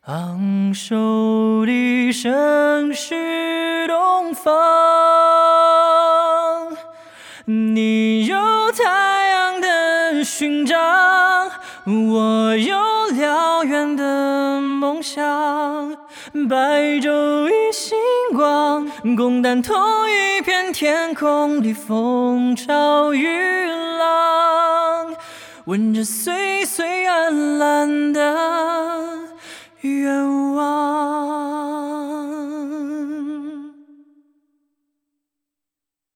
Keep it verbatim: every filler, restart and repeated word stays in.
昂首的声是东方，你有太阳的勋章，我有燎原的梦想，白昼与星光共担同一片天空里风潮与浪，闻着岁岁暗蓝的愿望。